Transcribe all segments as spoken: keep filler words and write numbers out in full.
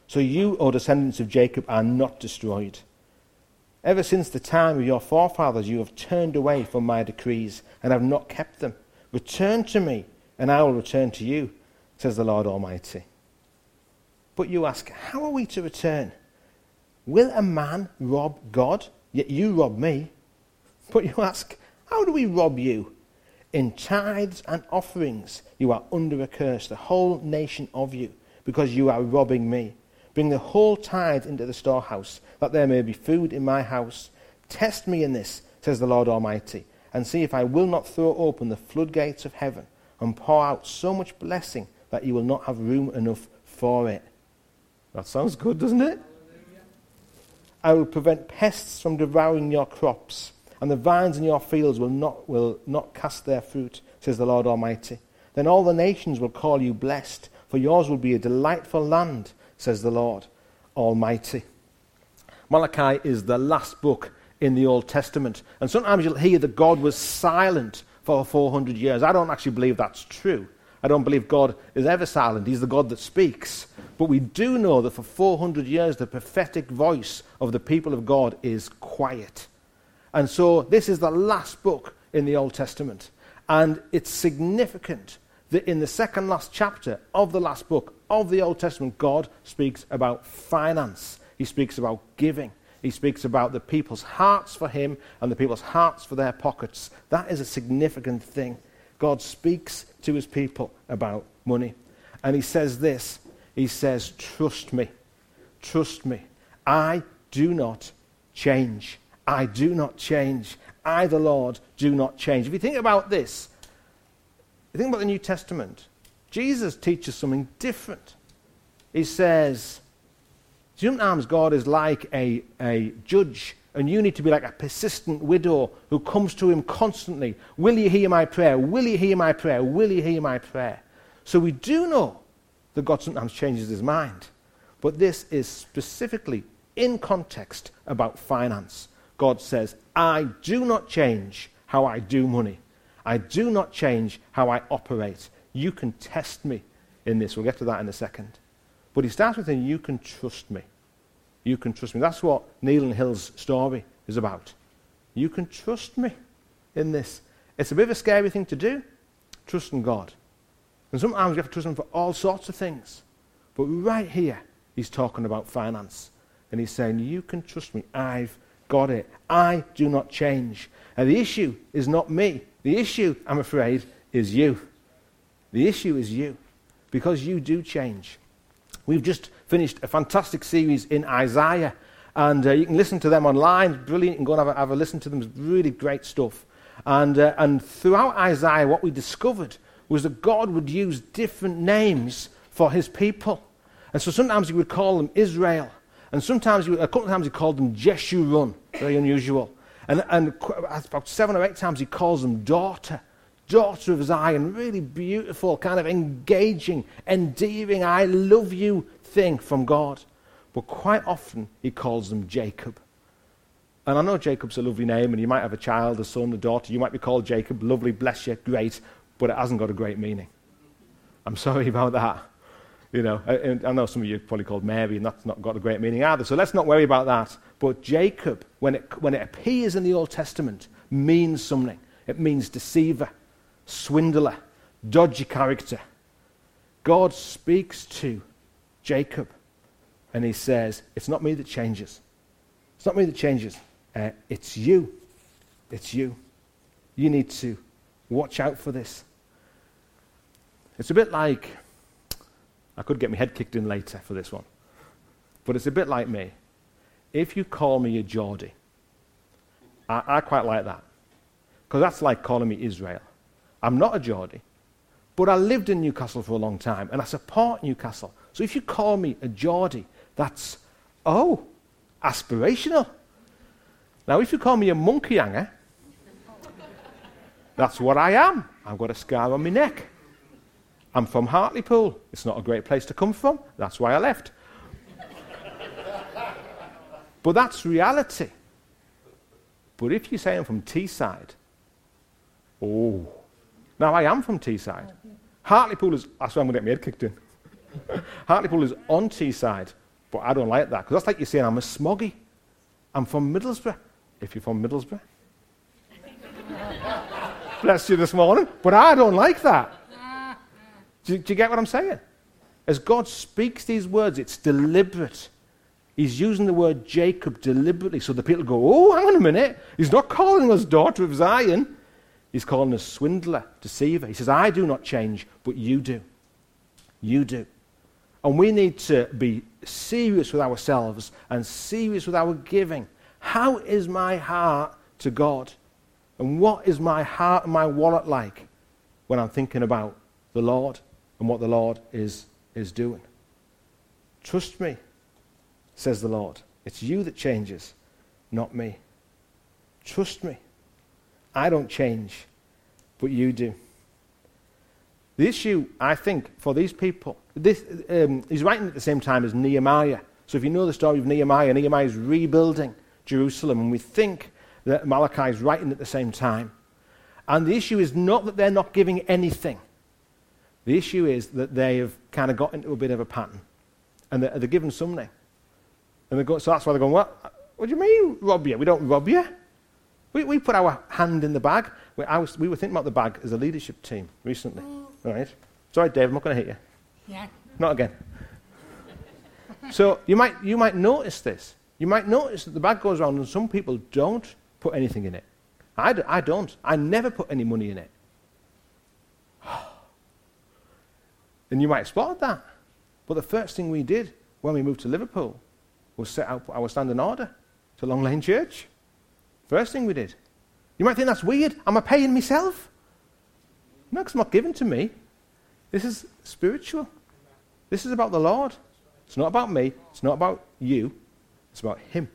So you, O descendants of Jacob, are not destroyed. Ever since the time of your forefathers you have turned away from my decrees and have not kept them. Return to me, and I will return to you, says the Lord Almighty. But you ask, how are we to return? Will a man rob God? Yet you rob me. But you ask, how do we rob you? In tithes and offerings you are under a curse, the whole nation of you, because you are robbing me. Bring the whole tithe into the storehouse, that there may be food in my house. Test me in this, says the Lord Almighty, and see if I will not throw open the floodgates of heaven and pour out so much blessing that you will not have room enough for it. That sounds good, doesn't it? I will prevent pests from devouring your crops, and the vines in your fields will not, will not cast their fruit, says the Lord Almighty. Then all the nations will call you blessed, for yours will be a delightful land, says the Lord Almighty. Malachi is the last book in the Old Testament, and sometimes you'll hear that God was silent for four hundred years. I don't actually believe that's true. I don't believe God is ever silent. He's the God that speaks. But we do know that for four hundred years the prophetic voice of the people of God is quiet. And so this is the last book in the Old Testament. And it's significant that in the second last chapter of the last book of the Old Testament, God speaks about finance. He speaks about giving. He speaks about the people's hearts for him and the people's hearts for their pockets. That is a significant thing. God speaks to his people about money. And he says this. He says, trust me. Trust me. I do not change. I do not change. I, the Lord, do not change. If you think about this, you think about the New Testament, Jesus teaches something different. He says, sometimes God is like a, a judge, and you need to be like a persistent widow who comes to him constantly. Will you hear my prayer? Will you hear my prayer? Will you hear my prayer? So we do know that God sometimes changes his mind. But this is specifically in context about finance. God says, I do not change how I do money. I do not change how I operate. You can test me in this. We'll get to that in a second. But he starts with saying, you can trust me. You can trust me. That's what Neil and Hill's story is about. You can trust me in this. It's a bit of a scary thing to do, trusting God. And sometimes you have to trust him for all sorts of things. But right here, he's talking about finance. And he's saying, you can trust me. I've got it. I do not change. And the issue is not me. The issue, I'm afraid, is you. The issue is you. Because you do change. We've just finished a fantastic series in Isaiah, and uh, you can listen to them online. It's brilliant. You can go and have a, have a listen to them. It's really great stuff. And, uh, and throughout Isaiah, what we discovered was that God would use different names for his people. And so sometimes he would call them Israel, and sometimes he would, a couple of times he called them Jeshurun, very unusual. And, and about seven or eight times he calls them daughter. Daughter of Zion, really beautiful, kind of engaging, endearing, I love you thing from God. But quite often he calls them Jacob. And I know Jacob's a lovely name, and you might have a child, a son, a daughter. You might be called Jacob. Lovely, bless you, great. But it hasn't got a great meaning. I'm sorry about that. You know, I, I know some of you probably called Mary, and that's not got a great meaning either. So let's not worry about that. But Jacob, when it, when it appears in the Old Testament, means something. It means deceiver, swindler, dodgy character. God speaks to Jacob, and he says, it's not me that changes. It's not me that changes. Uh, it's you. It's you. You need to watch out for this. It's a bit like, I could get my head kicked in later for this one, but it's a bit like me. If you call me a Geordie, I, I quite like that, because that's like calling me Israel. I'm not a Geordie, but I lived in Newcastle for a long time, and I support Newcastle. So if you call me a Geordie, that's, oh, aspirational. Now, if you call me a monkey hanger, that's what I am. I've got a scar on my neck. I'm from Hartlepool. It's not a great place to come from. That's why I left. But that's reality. But if you say I'm from Teesside, oh, now I am from Teesside. Hartlepool is, that's why I'm going to get my head kicked in. Hartlepool is on Teesside, But I don't like that, because that's like you saying I'm a smoggy. I'm from Middlesbrough, if you're from Middlesbrough. Bless you this morning. But I don't like that. Do you, do you get what I'm saying? As God speaks these words, it's deliberate. He's using the word Jacob deliberately so the people go, oh, hang on a minute. He's not calling us daughter of Zion. He's calling us swindler, deceiver. He says, I do not change, but you do. You do. And we need to be serious with ourselves and serious with our giving. How is my heart to God? And what is my heart and my wallet like when I'm thinking about the Lord and what the Lord is, is doing? Trust me, says the Lord. It's you that changes, not me. Trust me. I don't change, but you do. The issue, I think, for these people, this, um, he's writing at the same time as Nehemiah. So if you know the story of Nehemiah, Nehemiah is rebuilding Jerusalem, and we think that Malachi is writing at the same time. And the issue is not that they're not giving anything. The issue is that they have kind of got into a bit of a pattern, and they're, they're given something. And they go, so that's why they're going, what? What do you mean rob you? We don't rob you. We, we put our hand in the bag. We, I was, we were thinking about the bag as a leadership team recently. All right. Sorry, Dave, I'm not going to hit you. Yeah. Not again. So you might, you might notice this. You might notice that the bag goes around and some people don't put anything in it. I, d- I don't. I never put any money in it. And you might have spotted that. But the first thing we did when we moved to Liverpool was set out our standing order to Long Lane Church. First thing we did. You might think that's weird. Am I paying myself? No, because it's not given to me. This is spiritual. This is about the Lord. It's not about me. It's not about you. It's about Him.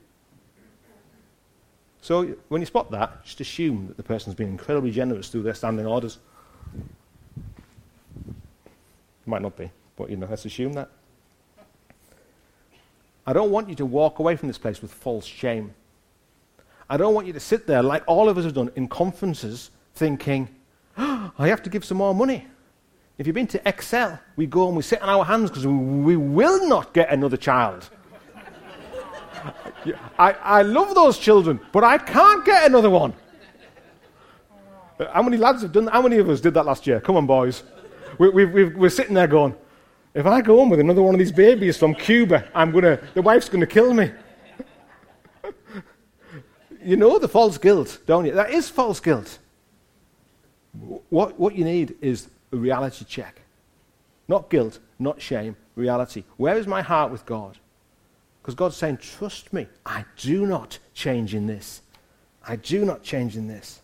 So when you spot that, just assume that the person's been incredibly generous through their standing orders. Might not be, but you know, let's assume that. I don't want you to walk away from this place with false shame. I don't want you to sit there like all of us have done in conferences thinking, oh, I have to give some more money. If you've been to Excel, we go and we sit on our hands because we, we will not get another child. I, I love those children, but I can't get another one. How many lads have done that? How many of us did that last year? Come on, boys. We, we, we, we're sitting there going, if I go home with another one of these babies from Cuba, I'm gonna, the wife's going to kill me. You know the false guilt, don't you? That is false guilt. What, what you need is a reality check. Not guilt, not shame, reality. Where is my heart with God? Because God's saying, trust me, I do not change in this. I do not change in this.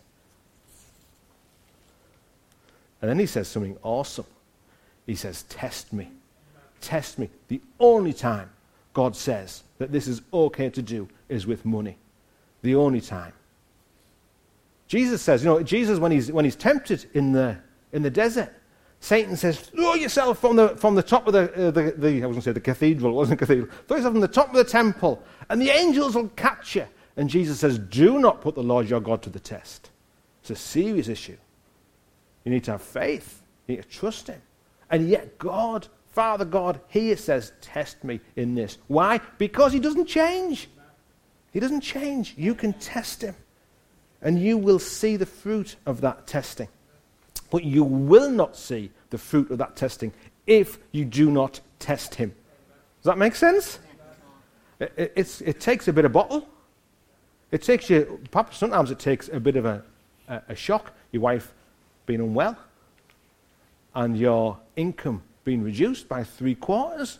And then he says something awesome. He says, test me. Test me. The only time God says that this is okay to do is with money. The only time. Jesus says, you know, Jesus, when he's, when he's tempted in the, in the desert, Satan says, throw yourself from the, from the top of the, uh, the, the, I was going to say the cathedral, it wasn't a cathedral. Throw yourself from the top of the temple, and the angels will catch you. And Jesus says, do not put the Lord your God to the test. It's a serious issue. You need to have faith. You need to trust Him. And yet God, Father God, here says, test me in this. Why? Because He doesn't change. He doesn't change. You can test Him. And you will see the fruit of that testing. But you will not see the fruit of that testing if you do not test Him. Does that make sense? It, it, it's, it takes a bit of bottle. It takes you, perhaps sometimes it takes a bit of a, a, a shock. Your wife being unwell and your income being reduced by three quarters.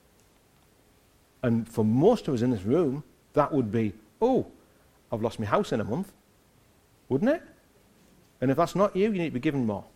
And for most of us in this room, that would be, oh, I've lost my house in a month. Wouldn't it? And if that's not you, you need to be given more.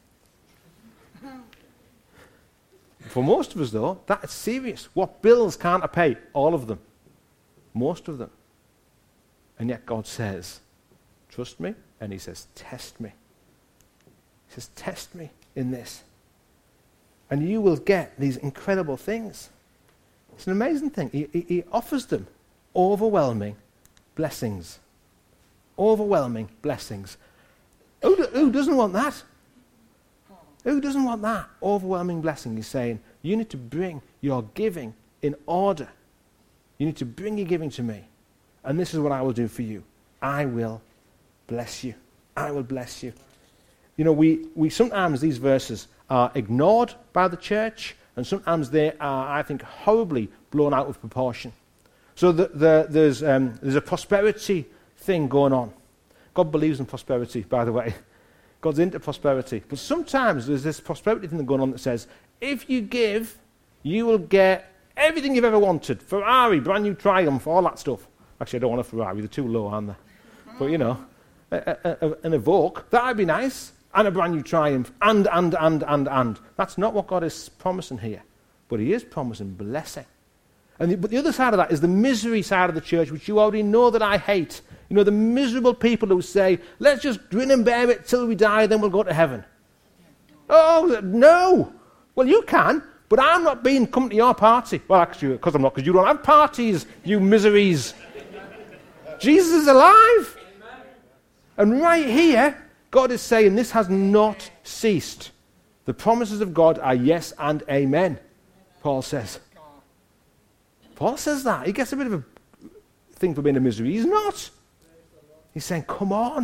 For most of us, though, that's serious. What bills can't I pay? All of them. Most of them. And yet God says, trust me. And He says, test me. He says, test me in this. And you will get these incredible things. It's an amazing thing. He, he, he offers them overwhelming blessings. Overwhelming blessings. Who, do, who doesn't want that? Who doesn't want that overwhelming blessing? He's saying, you need to bring your giving in order. You need to bring your giving to me. And this is what I will do for you. I will bless you. I will bless you. You know, we, we sometimes, these verses are ignored by the church, and sometimes they are, I think, horribly blown out of proportion. So the, the, there's, um, there's a prosperity thing going on. God believes in prosperity, by the way. God's into prosperity. But sometimes there's this prosperity thing going on that says, if you give, you will get everything you've ever wanted. Ferrari, brand new Triumph, all that stuff. Actually, I don't want a Ferrari. They're too low, aren't they? But, you know, a, a, a, an Evoque, that would be nice. And a brand new Triumph. And, and, and, and, and. That's not what God is promising here. But he is promising blessing. And the, but the other side of that is the misery side of the church, which you already know that I hate. You know, the miserable people who say, let's just grin and bear it till we die, then we'll go to heaven. Oh, no. Well, you can, but I'm not being come to your party. Well, actually, because I'm not, because you don't have parties, you miseries. Jesus is alive. And right here, God is saying this has not ceased. The promises of God are yes and amen, Paul says. Paul says that. He gets a bit of a thing for being a misery. He's not. He's saying, come on.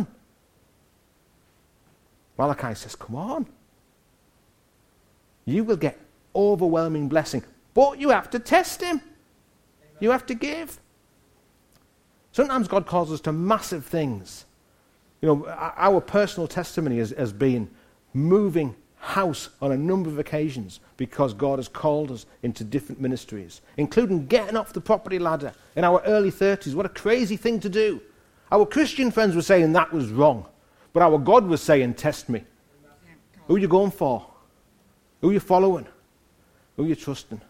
Malachi says, come on. You will get overwhelming blessing. But you have to test him. You have to give. Sometimes God calls us to massive things. You know, our personal testimony has, has been moving house on a number of occasions because God has called us into different ministries, including getting off the property ladder in our early thirties. What a crazy thing to do. Our Christian friends were saying that was wrong, but our God was saying, test me. Who are you going for? Who are you following? Who are you trusting?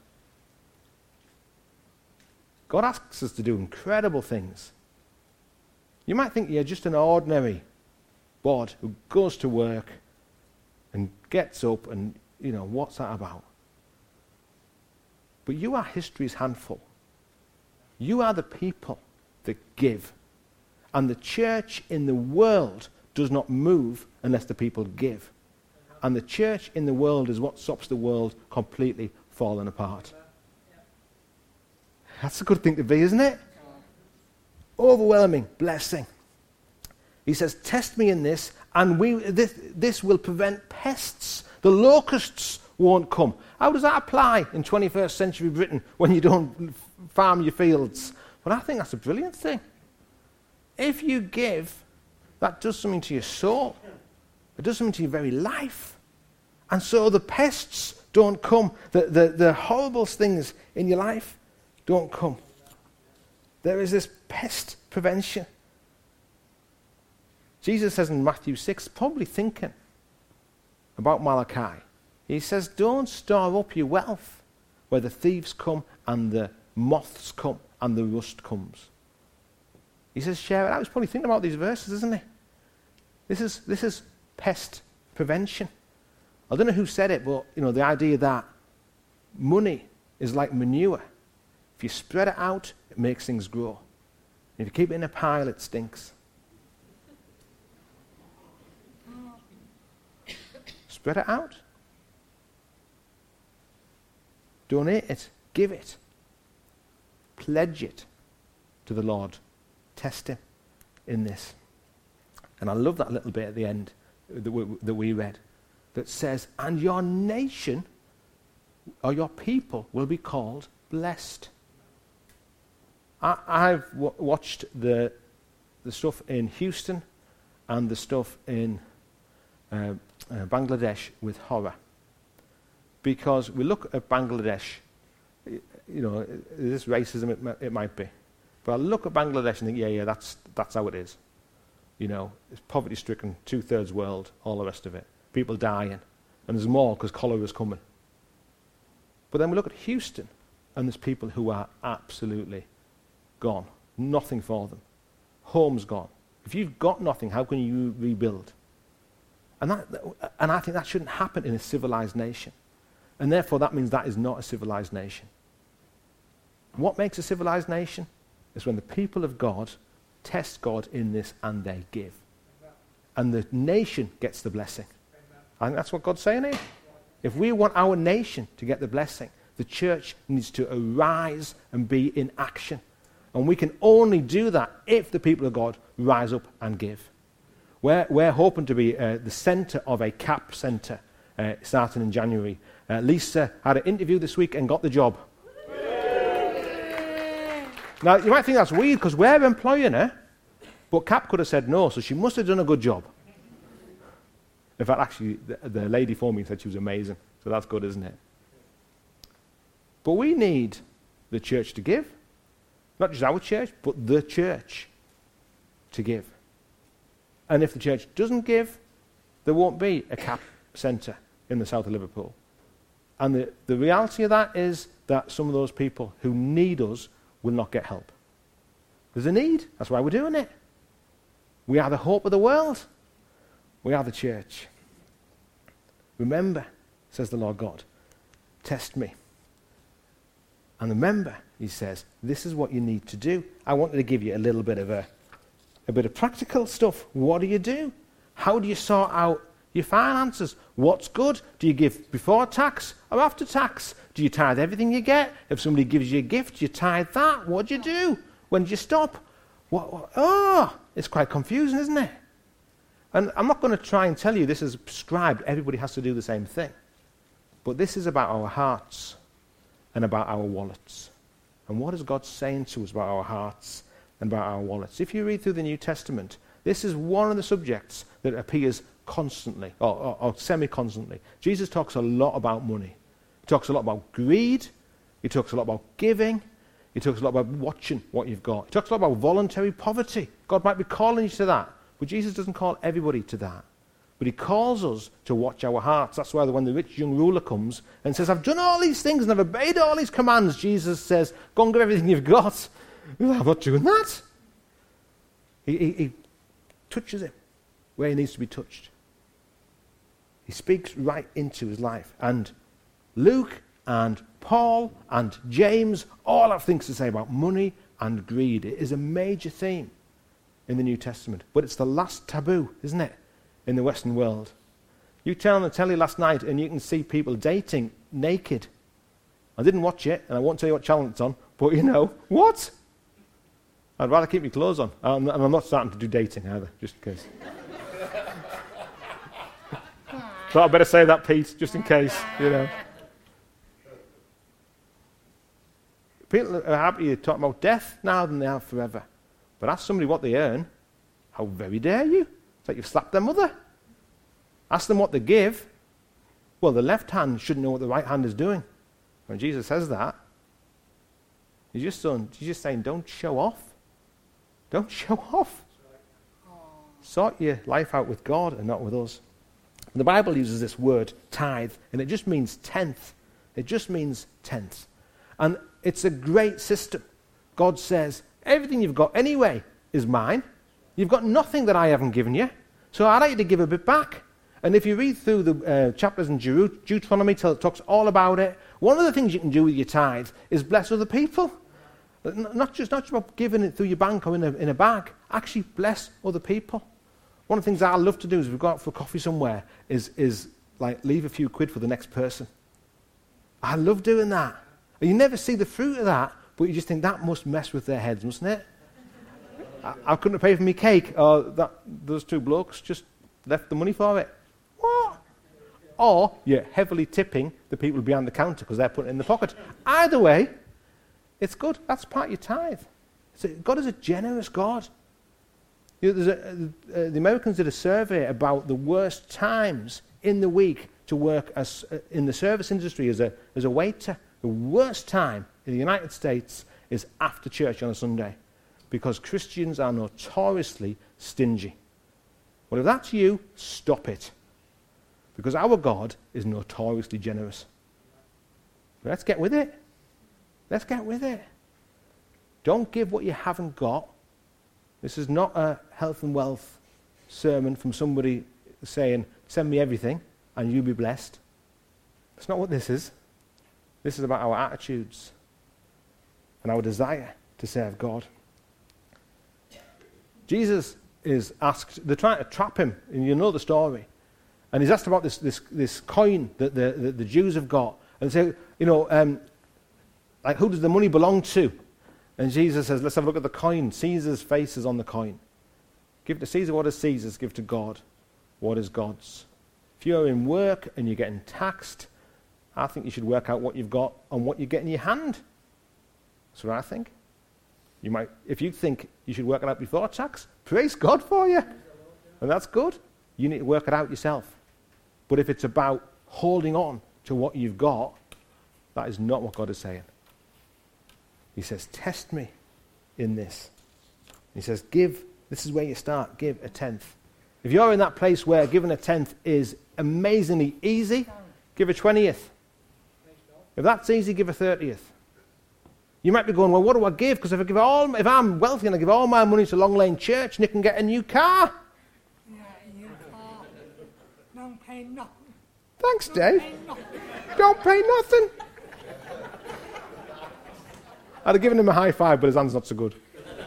God asks us to do incredible things. You might think you're just an ordinary bod who goes to work and gets up and, you know, what's that about? But you are history's handful. You are the people that give. And the church in the world does not move unless the people give. And the church in the world is what stops the world completely falling apart. That's a good thing to be, isn't it? Overwhelming blessing. He says, test me in this, and we this, this will prevent pests. The locusts won't come. How does that apply in twenty-first century Britain when you don't farm your fields? But I think that's a brilliant thing. If you give, that does something to your soul. It does something to your very life. And so the pests don't come. The, the, the horrible things in your life don't come. There is this pest prevention. Jesus says in Matthew six, probably thinking about Malachi. He says, don't store up your wealth where the thieves come and the moths come and the rust comes. He says, share it out. He's probably thinking about these verses, isn't he? This is, this is pest prevention. I don't know who said it, but you know, the idea that money is like manure. If you spread it out, it makes things grow. If you keep it in a pile, it stinks. Spread it out. Donate it. Give it. Pledge it to the Lord. Test him in this. And I love that little bit at the end that we, that we read that says, and your nation or your people will be called blessed. I, I've w- watched the the stuff in Houston and the stuff in uh, uh, Bangladesh with horror. Because we look at Bangladesh, you know, is this racism? It, it might be. But I look at Bangladesh and think, yeah, yeah, that's that's how it is. You know, it's poverty-stricken, two-thirds world, all the rest of it. People dying. And there's more because cholera's coming. But then we look at Houston, and there's people who are absolutely gone. Nothing for them. Home's gone. If you've got nothing, how can you rebuild? And that, and I think that shouldn't happen in a civilized nation. And therefore, that means that is not a civilized nation. What makes a civilized nation? Is when the people of God test God in this and they give. And the nation gets the blessing. I think that's what God's saying here. If we want our nation to get the blessing, The church needs to arise and be in action. And we can only do that if the people of God rise up and give. We're, we're hoping to be uh, the centre of a C A P centre uh, starting in January. Uh, Lisa had an interview this week and got the job. Now, you might think that's weird because we're employing her, but C A P could have said no, so she must have done a good job. In fact, actually, the, the lady for me said she was amazing, so that's good, isn't it? But we need the church to give. Not just our church, but the church to give. And if the church doesn't give, there won't be a C A P centre in the south of Liverpool. And the, the reality of that is that some of those people who need us will not get help. There's a need. That's why we're doing it. We are the hope of the world. We are the church. Remember, says the Lord God, test me. And remember, he says, this is what you need to do. I wanted to give you a little bit of a, a bit of practical stuff. What do you do? How do you sort out your finances? What's good? Do you give before tax or after tax? Do you tithe everything you get? If somebody gives you a gift, you tithe that. What do you do? When do you stop? What, what? Oh, it's quite confusing, isn't it? And I'm not going to try and tell you this is prescribed. Everybody has to do the same thing. But this is about our hearts and about our wallets. And what is God saying to us about our hearts and about our wallets? If you read through the New Testament, this is one of the subjects that appears constantly, or, or, or semi-constantly. Jesus talks a lot about money. He talks a lot about greed. He talks a lot about giving. He talks a lot about watching what you've got. He talks a lot about voluntary poverty. God might be calling you to that, but Jesus doesn't call everybody to that. But he calls us to watch our hearts. That's why when the rich young ruler comes and says, I've done all these things and I've obeyed all these commands, Jesus says, go and give everything you've got. I'm not doing that. He, he, he touches him where he needs to be touched. He speaks right into his life. And Luke and Paul and James all have things to say about money and greed. It is a major theme in the New Testament. But it's the last taboo, isn't it, in the Western world? You turn on the telly last night and you can see people dating naked. I didn't watch it, and I won't tell you what channel it's on, but you know, what? I'd rather keep my clothes on. Um, and I'm not starting to do dating either, just in case. So I better say that, Pete, just in case, you know. People are happier talking about death now than they have forever. But ask somebody what they earn. How very dare you? It's like you've slapped their mother. Ask them what they give. Well, the left hand shouldn't know what the right hand is doing. When Jesus says that, he's just, saying, he's just saying, don't show off. Don't show off. Sort your life out with God and not with us. The Bible uses this word, tithe, and it just means tenth. It just means tenth. And it's a great system. God says, everything you've got anyway is mine. You've got nothing that I haven't given you. So I'd like you to give a bit back. And if you read through the uh, chapters in Deut- Deuteronomy, it talks all about it. One of the things you can do with your tithe is bless other people. Not just, not just about giving it through your bank or in a, in a bag. Actually bless other people. One of the things I love to do is if we go out for coffee somewhere is, is like leave a few quid for the next person. I love doing that. You never see the fruit of that, but you just think that must mess with their heads, mustn't it? I, I couldn't have paid for my cake. Or that, those two blokes just left the money for it. What? Or you're heavily tipping the people behind the counter because they're putting it in the pocket. Either way, it's good. That's part of your tithe. So God is a generous God. You know, there's a, uh, the Americans did a survey about the worst times in the week to work as uh, in the service industry as a as a waiter. The worst time in the United States is after church on a Sunday, because Christians are notoriously stingy. Well, if that's you, stop it, because our God is notoriously generous. Let's get with it. Let's get with it. Don't give what you haven't got. This is not a health and wealth sermon from somebody saying, send me everything and you'll be blessed. That's not what this is. This is about our attitudes and our desire to serve God. Jesus is asked, they're trying to trap him, and you know the story. And he's asked about this, this, this coin that the, the, the Jews have got. And they say, you know, um, like who does the money belong to? And Jesus says, let's have a look at the coin. Caesar's face is on the coin. Give to Caesar what is Caesar's, give to God what is God's. If you're in work and you're getting taxed, I think you should work out what you've got and what you get in your hand. That's what I think. You might, if you think you should work it out before tax, praise God for you. And that's good. You need to work it out yourself. But if it's about holding on to what you've got, that is not what God is saying. He says, test me in this. He says, give, this is where you start, give a tenth. If you're in that place where giving a tenth is amazingly easy, give a twentieth. If that's easy, give a thirtieth. You might be going, well, what do I give? Because if I give all, if I'm wealthy and I give all my money to Long Lane Church, Nick can get a new car. Yeah, a new car. Don't pay nothing. Thanks, Don't Dave. pay nothing. Don't pay nothing. I'd have given him a high five, but his hand's not so good.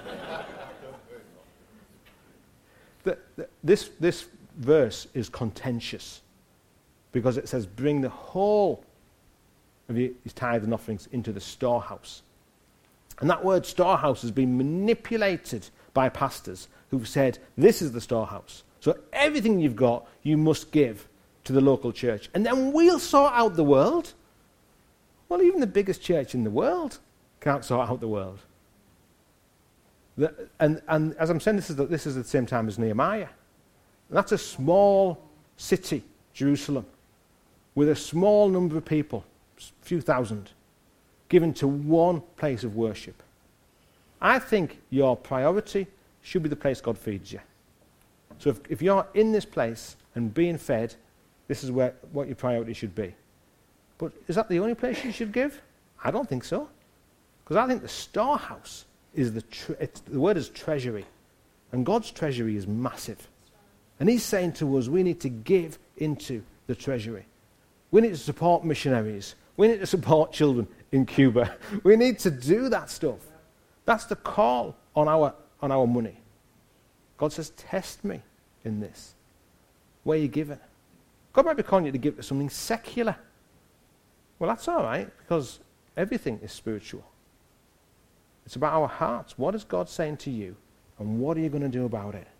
the, the, this, this verse is contentious because it says, bring the whole of his tithes and offerings into the storehouse. And that word storehouse has been manipulated by pastors who've said, this is the storehouse. So everything you've got, you must give to the local church. And then we'll sort out the world. Well, even the biggest church in the world can't sort out the world. The, and, and as I'm saying, this is, the, this is at the same time as Nehemiah. And that's a small city, Jerusalem, with a small number of people, a few thousand, given to one place of worship. I think your priority should be the place God feeds you. So if, if you're in this place and being fed, this is where what your priority should be. But is that the only place you should give? I don't think so. Because I think the storehouse is the, tre- it's, the word is treasury. And God's treasury is massive. And he's saying to us, we need to give into the treasury. We need to support missionaries. We need to support children in Cuba. We need to do that stuff. That's the call on our, on our money. God says, test me in this. Where are you giving? God might be calling you to give to something secular. Well, that's all right, because everything is spiritual. It's about our hearts. What is God saying to you, and what are you going to do about it?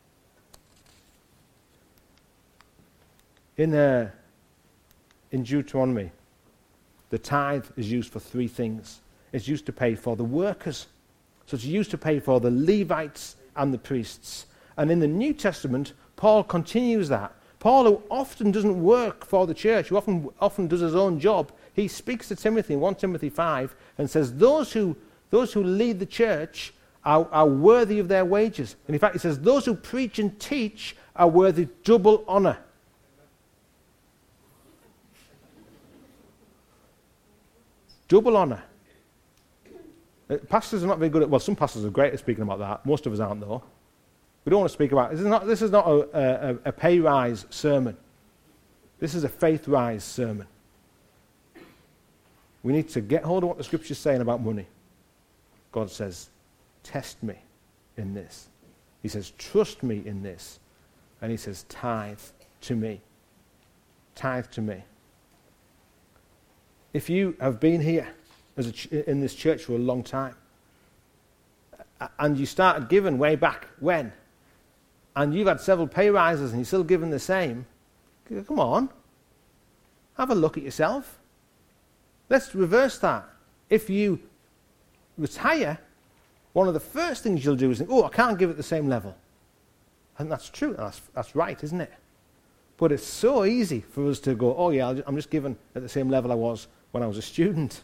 In, uh, in Deuteronomy, the tithe is used for three things. It's used to pay for the workers. So it's used to pay for the Levites and the priests. And in the New Testament, Paul continues that. Paul, who often doesn't work for the church, who often, often does his own job, he speaks to Timothy in First Timothy five and says, those who, those who lead the church are, are worthy of their wages. And in fact, he says, those who preach and teach are worthy double honor. Double honor. Uh, pastors are not very good at, well, some pastors are great at speaking about that. Most of us aren't, though. We don't want to speak about it. This is not, this is not a, a, a pay rise sermon. This is a faith rise sermon. We need to get hold of what the Scripture is saying about money. God says, test me in this. He says, trust me in this. And he says, tithe to me. Tithe to me. If you have been here as a ch- in this church for a long time, and you started giving way back when, and you've had several pay rises and you're still giving the same, come on, have a look at yourself. Let's reverse that. If you retire, one of the first things you'll do is think, oh, I can't give at the same level. And that's true. That's, that's right, isn't it? But it's so easy for us to go, oh, yeah, I'll just, I'm just giving at the same level I was when I was a student.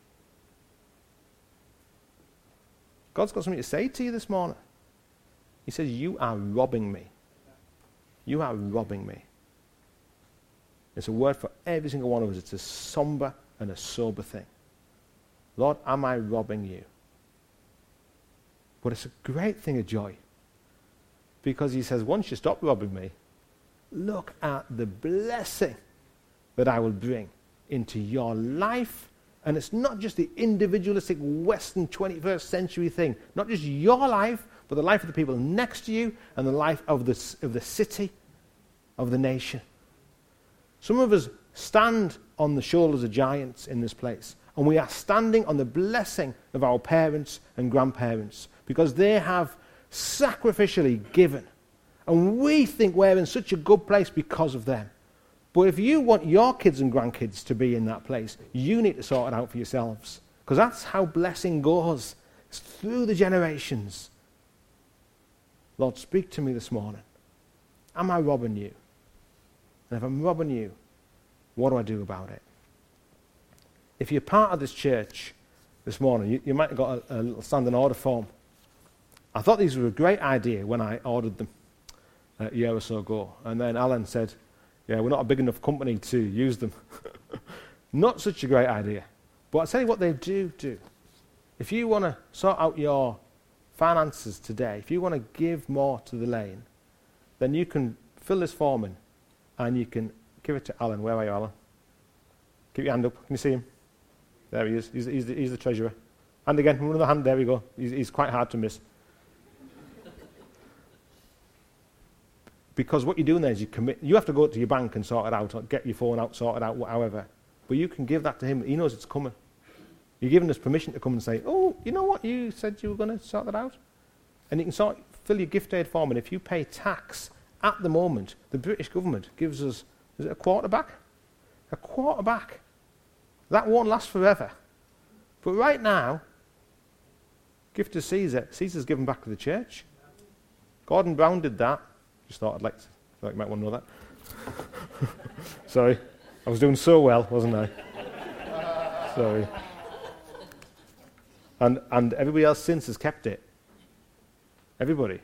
God's got something to say to you this morning. He says, you are robbing me. You are robbing me. It's a word for every single one of us. It's a somber and a sober thing. Lord, am I robbing you? But it's a great thing of joy. Because he says, once you stop robbing me, look at the blessing that I will bring into your life. And it's not just the individualistic Western twenty-first century thing. Not just your life, but the life of the people next to you and the life of the, of the city, of the nation. Some of us stand on the shoulders of giants in this place. And we are standing on the blessing of our parents and grandparents because they have sacrificially given. And we think we're in such a good place because of them. But if you want your kids and grandkids to be in that place, you need to sort it out for yourselves. Because that's how blessing goes. It's through the generations. Lord, speak to me this morning. Am I robbing you? And if I'm robbing you, what do I do about it? If you're part of this church this morning, you, you might have got a, a little standing order form. I thought these were a great idea when I ordered them a year or so ago. And then Alan said, yeah, we're not a big enough company to use them. Not such a great idea. But I'll tell you what they do do. If you want to sort out your finances today, if you want to give more to the lane, then you can fill this form in and you can give it to Alan. Where are you, Alan? Keep your hand up. Can you see him? There he is. He's, he's, the, he's the treasurer. And again, another hand. There we go. He's, he's quite hard to miss. Because what you're doing there is you commit. You have to go to your bank and sort it out, or get your phone out, sort it out, however. But you can give that to him. He knows it's coming. You're giving us permission to come and say, oh, you know what? You said you were going to sort that out. And you can sort, fill your gift aid form. And if you pay tax at the moment, the British government gives us, is it a quarter back? A quarter back. That won't last forever. But right now, give to Caesar. Caesar's given back to the church. Gordon Brown did that. Just thought I'd like to, thought you might want to know that. Sorry. I was doing so well, wasn't I? Sorry. And and everybody else since has kept it. Everybody.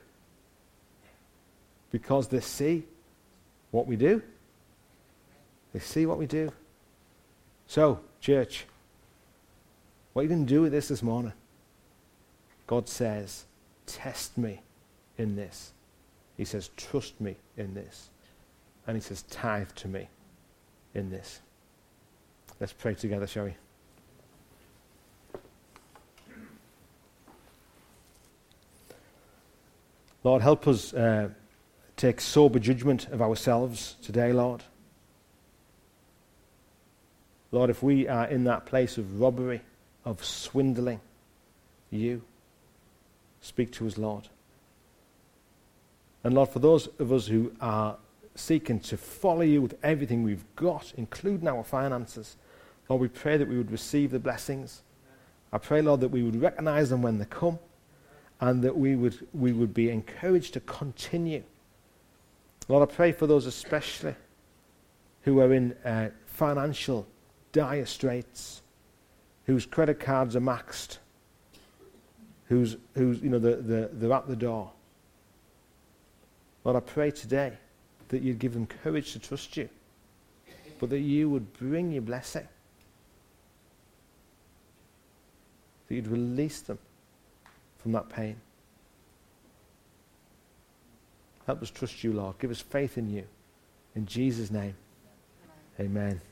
Because they see what we do. They see what we do. So, church, what are you going to do with this this morning? God says, test me in this. He says, trust me in this. And he says, tithe to me in this. Let's pray together, shall we? Lord, help us uh, take sober judgment of ourselves today, Lord. Lord, if we are in that place of robbery, of swindling you, speak to us, Lord. And Lord, for those of us who are seeking to follow you with everything we've got, including our finances, Lord, we pray that we would receive the blessings. I pray, Lord, that we would recognize them when they come, and that we would we would be encouraged to continue. Lord, I pray for those especially who are in uh, financial dire straits, whose credit cards are maxed, whose who's you know the, the they're at the door. Lord, I pray today that you'd give them courage to trust you, but that you would bring your blessing, that you'd release them from that pain. Help us trust you, Lord. Give us faith in you. In Jesus' name, amen.